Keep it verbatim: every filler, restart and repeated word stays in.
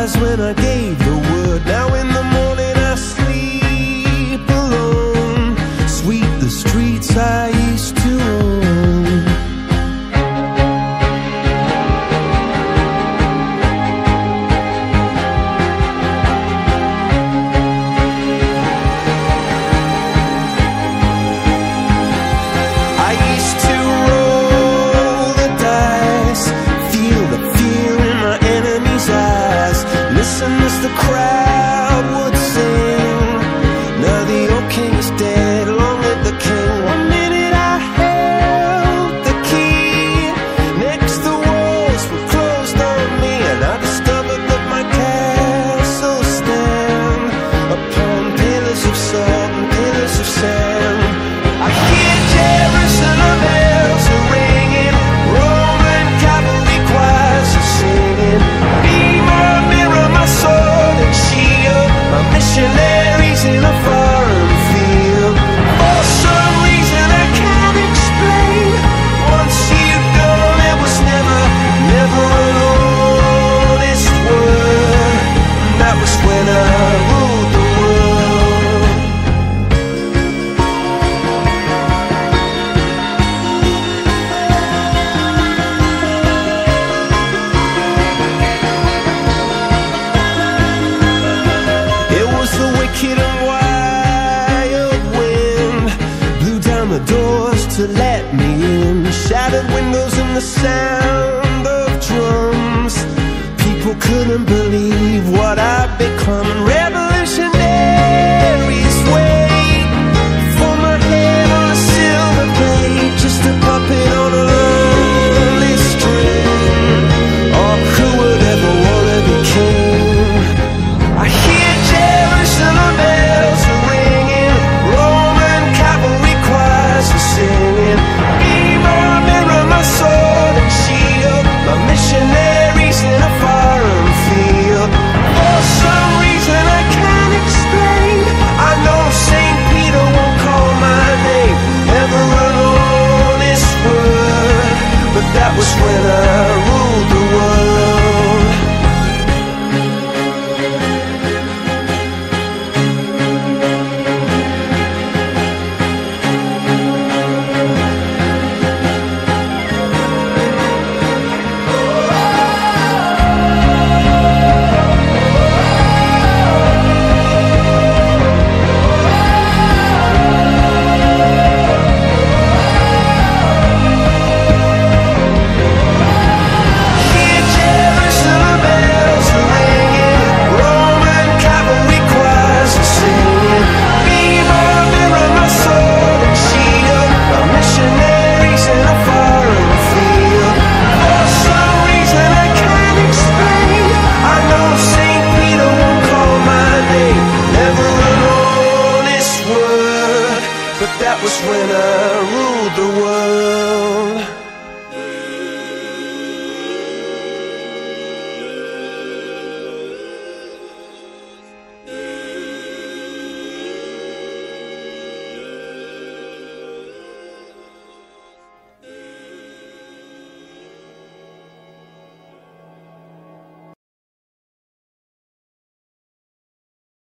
eyes when I gave the word. Now in the morning I sleep alone. Sweep the streets I used to own. I used to roll the dice, feel the fear in my enemy's eyes, listen as the crowd would sing. Now the old king is dead, long live the king. One minute I held the key, next the walls were closed on me, and I discovered that my castle stand upon pillars of salt and pillars of sand. I hear Jerusalem bells are ringing, Roman cavalry choirs are singing. Be my mirror, my sword and shield, my missionaries in a foreign field. For some reason I can't explain, once you've gone there was never, never an honest word. And that was when I ruled the world. It was the wicked and wild wind, blew down the doors to let me in, shattered windows in the sound